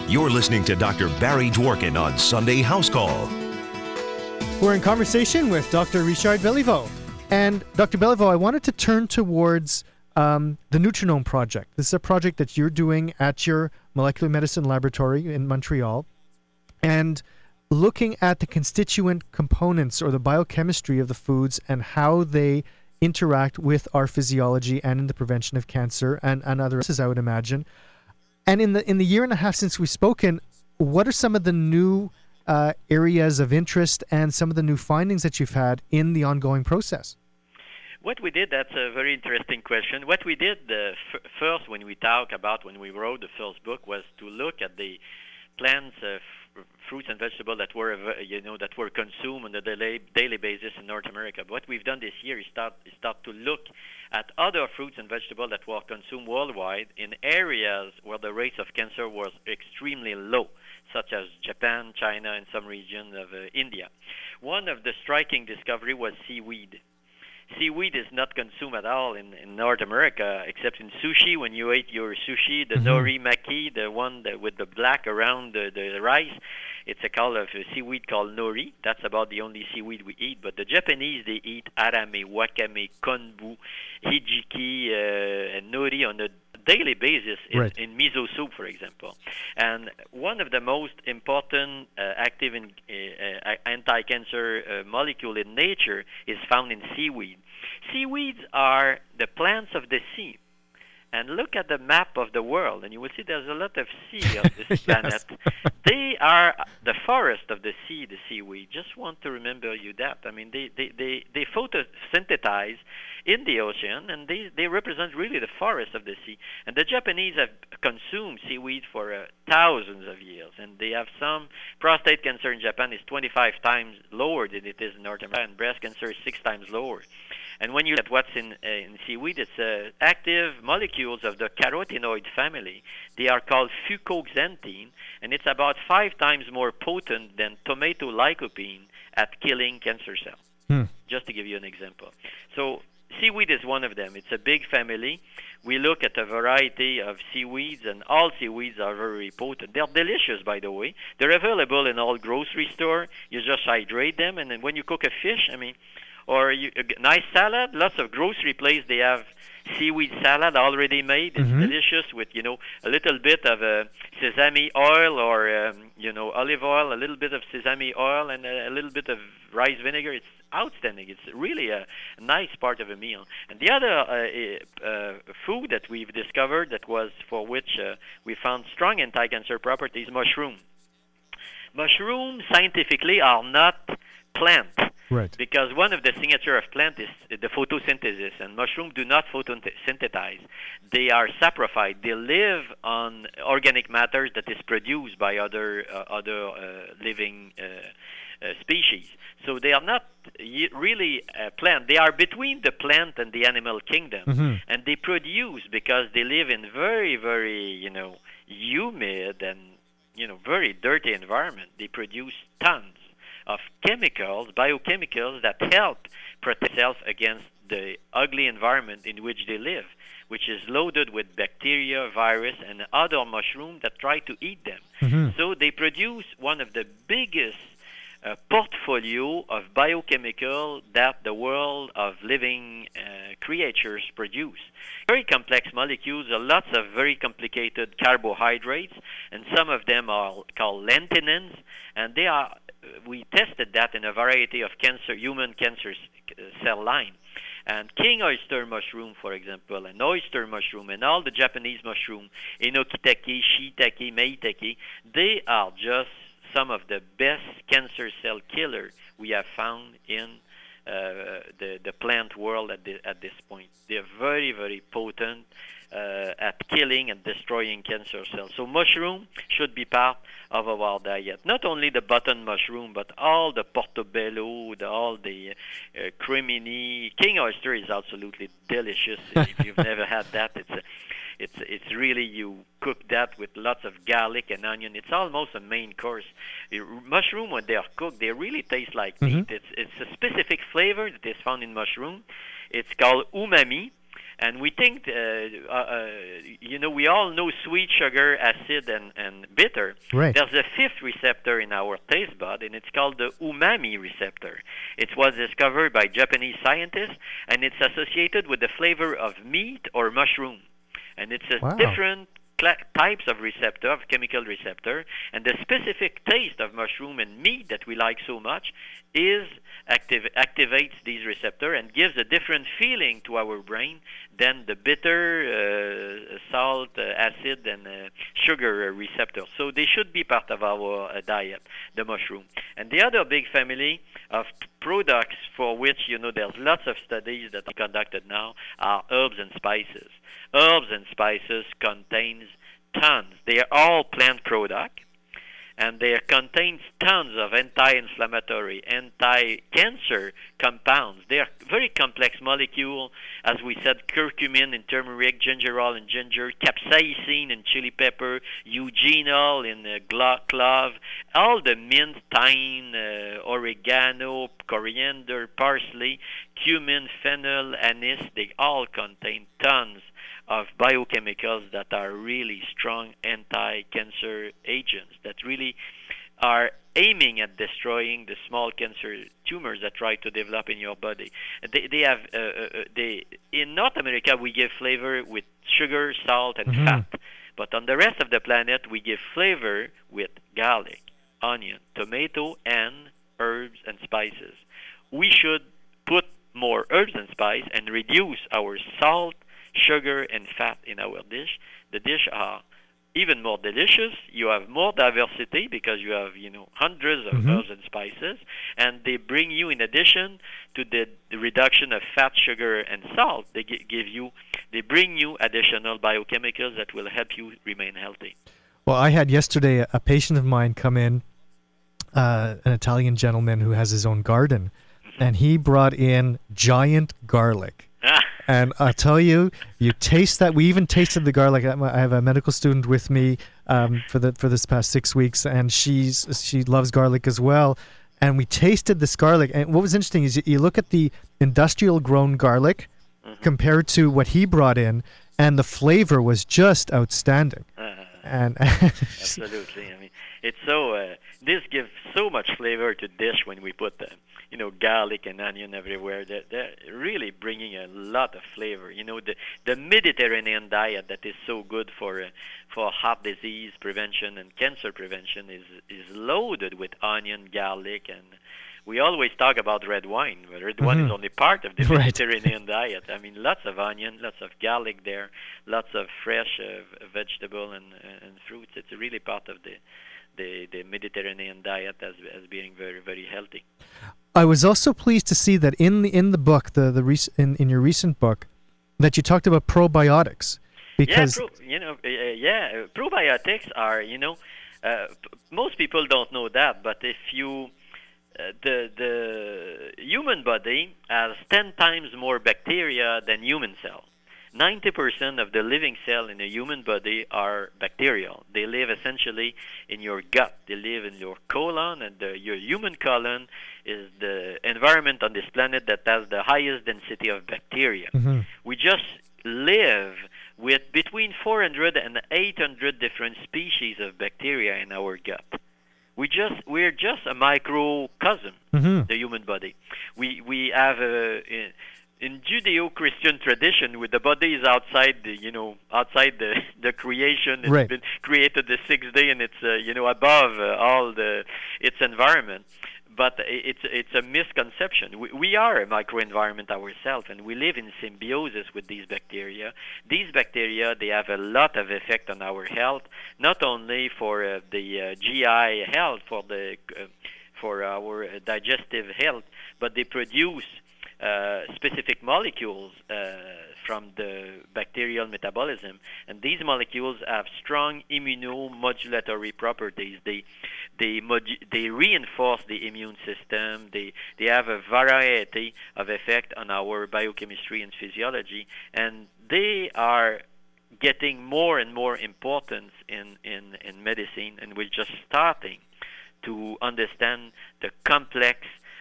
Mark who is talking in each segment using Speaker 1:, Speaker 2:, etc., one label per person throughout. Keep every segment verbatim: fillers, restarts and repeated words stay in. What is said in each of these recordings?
Speaker 1: You're listening to Doctor Barry Dworkin on Sunday House Call.
Speaker 2: We're in conversation with Doctor Richard Beliveau. And Doctor Beliveau, I wanted to turn towards um, the Nutrinome Project. This is a project that you're doing at your molecular medicine laboratory in Montreal. And looking at the constituent components or the biochemistry of the foods and how they interact with our physiology and in the prevention of cancer and, and other illnesses, I would imagine. And in the in the year and a half since we've spoken, what are some of the new uh, areas of interest and some of the new findings that you've had in the ongoing process?
Speaker 3: What we did, that's a very interesting question. What we did uh, f- first when we talked about, when we wrote the first book, was to look at the plants, uh, f- fruits and vegetables that were, uh, you know, that were consumed on a daily, daily basis in North America. But what we've done this year is start, is start to look at other fruits and vegetables that were consumed worldwide in areas where the rates of cancer was extremely low, such as Japan, China, and some regions of uh, India. One of the striking discovery was seaweed. Seaweed is not consumed at all in, in North America, except in sushi. When you eat your sushi, the
Speaker 2: Mm-hmm.
Speaker 3: nori maki, the one that with the black around the, the rice, it's a kind of a seaweed called nori. That's about the only seaweed we eat. But the Japanese, they eat arame, wakame, konbu, hijiki, uh, and nori on a daily basis in,
Speaker 2: Right.
Speaker 3: in miso soup, for example. And one of the most important uh, active in, uh, uh, anti-cancer uh, molecule in nature is found in seaweed. Seaweeds are the plants of the sea. And look at the map of the world, and you will see there's a lot of sea on this
Speaker 2: Yes.
Speaker 3: planet. They are the forest of the sea, the seaweed. Just want to remember you that. I mean, they, they, they, they photosynthesize in the ocean, and they, they represent really the forest of the sea. And the Japanese have consumed seaweed for uh, thousands of years, and they have some prostate cancer in Japan is twenty-five times lower than it is in North America, and breast cancer is six times lower. And when you look at what's in, uh, in seaweed, it's uh, active molecules of the carotenoid family. They are called fucoxanthin, and it's about five times more potent than tomato lycopene at killing cancer cells,
Speaker 2: Hmm.
Speaker 3: just to give you an example. So seaweed is one of them. It's a big family. We look at a variety of seaweeds, and all seaweeds are very potent. They're delicious, by the way. They're available in all grocery stores. You just hydrate them, and then when you cook a fish, I mean, or you, a nice salad, lots of grocery places, they have seaweed salad already made. It's
Speaker 2: Mhm.
Speaker 3: delicious with, you know, a little bit of uh, sesame oil or, um, you know, olive oil, a little bit of sesame oil, and a, a little bit of rice vinegar. It's outstanding. It's really a nice part of a meal. And the other uh, uh, food that we've discovered that was for which uh, we found strong anti-cancer properties, mushroom. Mushrooms scientifically are not plant.
Speaker 2: Right.
Speaker 3: Because one of the signature of plant is the photosynthesis, and mushrooms do not photosynthesize. They are saprophyte. They live on organic matter that is produced by other uh, other uh, living uh, uh, species. So they are not y- really a plant. They are between the plant and the animal kingdom,
Speaker 2: Mm-hmm.
Speaker 3: and they produce because they live in very, very, you know, humid and, you know, very dirty environment. They produce tons of chemicals, biochemicals that help protect themselves against the ugly environment in which they live, which is loaded with bacteria, virus, and other mushrooms that try to eat them.
Speaker 2: Mm-hmm.
Speaker 3: So they produce one of the biggest uh, portfolio of biochemical that the world of living uh, creatures produce. Very complex molecules, uh, lots of very complicated carbohydrates, and some of them are called lenthinins, and they are we tested that in a variety of cancer, human cancer cell line. And king oyster mushroom, for example, and oyster mushroom, and all the Japanese mushroom, enokitake, shiitake, meitake, they are just some of the best cancer cell killer we have found in uh, the, the plant world at, the, at this point. They're very, very potent uh, at killing and destroying cancer cells. So mushroom should be part of our diet. Not only the button mushroom, but all the portobello, the, all the uh, cremini. King oyster is absolutely delicious. If you've never had that, it's a, it's it's really, you cook that with lots of garlic and onion. It's almost a main course. The mushroom, when they are cooked, they really taste like
Speaker 2: Mm-hmm.
Speaker 3: meat. It's it's a specific flavor that is found in mushroom. It's called umami. And we think, uh, uh, uh, you know, we all know sweet, sugar, acid, and, and bitter.
Speaker 2: Right.
Speaker 3: There's a fifth receptor in our taste bud, and it's called the umami receptor. It was discovered by Japanese scientists, and it's associated with the flavor of meat or mushroom. And it's a
Speaker 2: Wow.
Speaker 3: different cla- types of receptor, of chemical receptor, and the specific taste of mushroom and meat that we like so much is active, activates these receptors and gives a different feeling to our brain than the bitter, uh, salt, uh, acid, and uh, sugar receptors. So they should be part of our uh, diet, the mushroom. And the other big family of p- products for which, you know, there's lots of studies that are conducted now are herbs and spices. Herbs and spices contains tons. They are all plant products, and they contains tons of anti-inflammatory, anti-cancer compounds. They are very complex molecules, as we said, curcumin in turmeric, gingerol in ginger, capsaicin in chili pepper, eugenol in uh, glo- clove, all the mint, thyme, uh, oregano, coriander, parsley, cumin, fennel, anise, they all contain tons of biochemicals that are really strong anti-cancer agents that really are aiming at destroying the small cancer tumors that try to develop in your body. They, they have, uh, uh, they in North America we give flavor with sugar, salt, and
Speaker 2: Mhm.
Speaker 3: fat, but on the rest of the planet we give flavor with garlic, onion, tomato, and herbs and spices. We should put more herbs and spice and reduce our salt, sugar, and fat in our dish. The dish are even more delicious. You have more diversity because you have, you know, hundreds of
Speaker 2: Mhm.
Speaker 3: herbs and spices, and they bring you, in addition to the, the reduction of fat, sugar, and salt, they gi- give you, they bring you additional biochemicals that will help you remain healthy.
Speaker 2: Well, I had yesterday a, a patient of mine come in, uh, an Italian gentleman who has his own garden, and he brought in giant garlic.
Speaker 3: Ah,
Speaker 2: And I'll tell you, you taste that. We even tasted the garlic. I'm a- I have a medical student with me um, for the for this past six weeks, and she's she loves garlic as well. And we tasted this garlic. And what was interesting is you, you look at the industrial grown garlic
Speaker 3: mhm.
Speaker 2: compared to what he brought in, and the flavor was just outstanding.
Speaker 3: Ah,
Speaker 2: And
Speaker 3: absolutely. I mean, it's so. Uh, this gives so much flavor to dish when we put, uh, you know, garlic and onion everywhere. They're, they're really bringing a lot of flavor. You know, the the Mediterranean diet that is so good for uh, for heart disease prevention and cancer prevention is is loaded with onion, garlic, and we always talk about red wine. But red wine is
Speaker 2: Mhm.
Speaker 3: only part of the
Speaker 2: Right.
Speaker 3: Mediterranean diet. I mean, lots of onion, lots of garlic there, lots of fresh uh, vegetable and and fruits. It's really part of the the, the Mediterranean diet as as being very very healthy.
Speaker 2: I was also pleased to see that in the in the book, the the rec- in in your recent book, that you talked about probiotics, because
Speaker 3: yeah, pro, you know, uh, yeah, uh, probiotics are, you know, uh, p- most people don't know that, but if you uh, the the human body has ten times more bacteria than human cell. ninety percent of the living cell in a human body are bacterial. They live essentially in your gut. They live in your colon, and the, your human colon is the environment on this planet that has the highest density of bacteria.
Speaker 2: Mhm.
Speaker 3: We just live with between four hundred and eight hundred different species of bacteria in our gut. We just we're just a microcosm,
Speaker 2: Mhm.
Speaker 3: the human body. We we have a, in, in Judeo-Christian tradition, with the body is outside the, you know, outside the the creation. It's
Speaker 2: Right.
Speaker 3: been created the sixth day, and it's uh, you know, above uh, all the its environment. But i- it's it's a misconception. We, we are a microenvironment ourselves, and we live in symbiosis with these bacteria. These bacteria, they have a lot of effect on our health, not only for uh, the uh, G I health, for the uh, for our uh, digestive health, but they produce uh, specific molecules uh, from the bacterial metabolism, and these molecules have strong immunomodulatory properties. They they modu- they reinforce the immune system. They they have a variety of effect on our biochemistry and physiology, and they are getting more and more importance in in in medicine, and we're just starting to understand the complex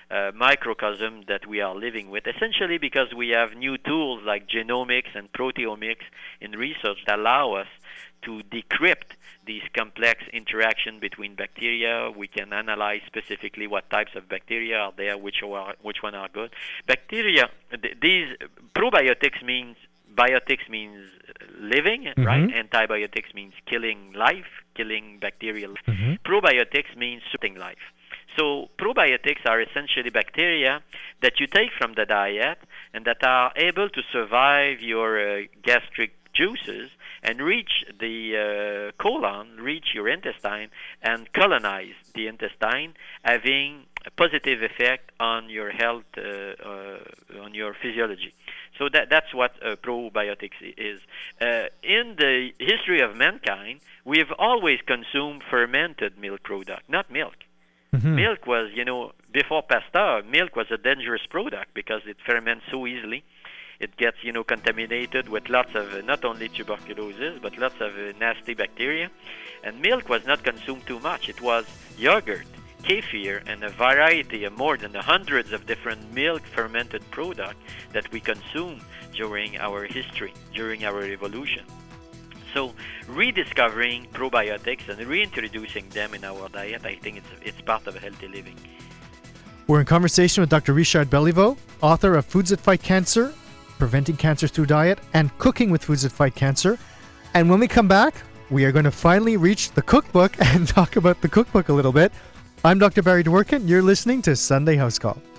Speaker 3: uh, microcosm that we are living with, essentially because we have new tools like genomics and proteomics in research that allow us to decrypt these complex interaction between bacteria. We can analyze specifically what types of bacteria are there, which are which one are good. Bacteria, th- these probiotics means biotics means living, mm-hmm. right? Antibiotics means killing life, killing bacterial. Mm-hmm. Probiotics means supporting life. So probiotics are essentially bacteria that you take from the diet and that are able to survive your uh, gastric juices and reach the uh, colon, reach your intestine, and colonize the intestine, having a positive effect on your health, uh, uh, on your physiology. So that that's what uh, probiotics is. Uh, in the history of mankind, we've always consumed fermented milk product, not milk. Mm-hmm. Milk was, you know, before Pasteur, milk was a dangerous product because it ferments so easily. It gets, you know, contaminated with lots of, uh, not only tuberculosis, but lots of uh, nasty bacteria. And milk was not consumed too much. It was yogurt, kefir, and a variety of more than hundreds of different milk fermented products that we consume during our history, during our evolution. So rediscovering probiotics and reintroducing them in our diet, I think it's it's part of healthy living.
Speaker 2: We're in conversation with Doctor Richard Beliveau, author of Foods That Fight Cancer, Preventing Cancer Through Diet, and Cooking with Foods That Fight Cancer. And when we come back, we are going to finally reach the cookbook and talk about the cookbook a little bit. I'm Doctor Barry Dworkin. You're listening to Sunday House Call.